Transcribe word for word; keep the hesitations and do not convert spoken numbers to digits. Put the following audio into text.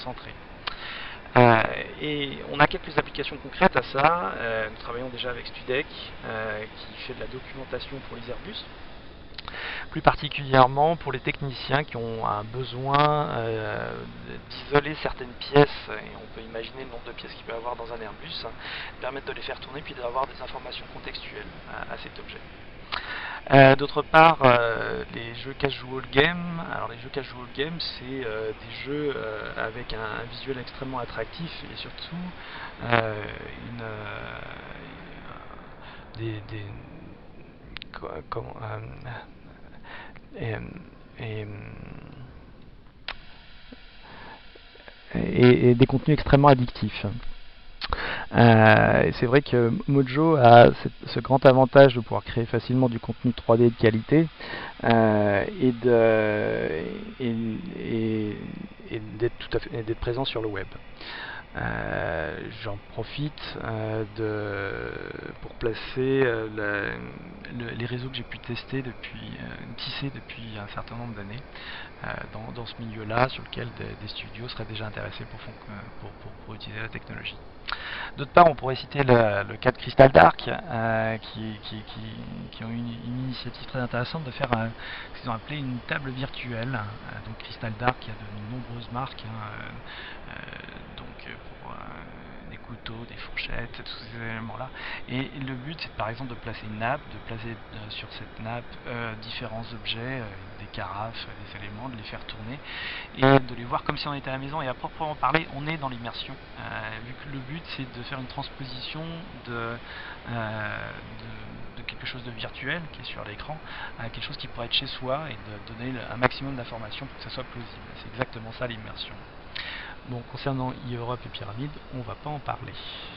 centré. Euh, et on a quelques applications concrètes à ça. Euh, nous travaillons déjà avec Studec, euh, qui fait de la documentation pour les Airbus. Plus particulièrement pour les techniciens qui ont un besoin euh, d'isoler certaines pièces, et on peut imaginer le nombre de pièces qu'il peut y avoir dans un Airbus, permettre de les faire tourner puis d'avoir des informations contextuelles à, à cet objet. Euh, D'autre part, euh, les jeux casual game. Alors les jeux casual game, c'est euh, des jeux euh, avec un, un visuel extrêmement attractif et surtout euh, une, euh, des, des quoi, comment, euh, et, et, et, et des contenus extrêmement addictifs. Euh, c'est vrai que Mojo a cette, ce grand avantage de pouvoir créer facilement du contenu trois D de qualité euh, et d'être tout à fait d'être présent sur le web. Euh, J'en profite euh, de, pour placer euh, la, le, les réseaux que j'ai pu tester depuis, euh, tisser depuis un certain nombre d'années euh, dans, dans ce milieu-là, sur lequel des, des studios seraient déjà intéressés pour, pour, pour, pour utiliser la technologie. D'autre part, on pourrait citer le, le cas de Crystal Dark, euh, qui, qui, qui, qui ont eu une, une initiative très intéressante de faire euh, ce qu'ils ont appelé une table virtuelle. Euh, donc Crystal Dark, il y a de nombreuses marques, hein, euh, donc pour euh, des couteaux, des fourchettes, tous ces éléments-là. Et le but, c'est par exemple de placer une nappe, de placer euh, sur cette nappe euh, différents objets, euh, des carafes, des éléments, de les faire tourner et de les voir comme si on était à la maison. Et à proprement parler, on est dans l'immersion. Euh, vu que le but, c'est de faire une transposition de, euh, de, de quelque chose de virtuel qui est sur l'écran à quelque chose qui pourrait être chez soi et de donner un maximum d'informations pour que ça soit plausible. C'est exactement ça l'immersion. Bon, concernant e-Europe et Pyramide, on ne va pas en parler.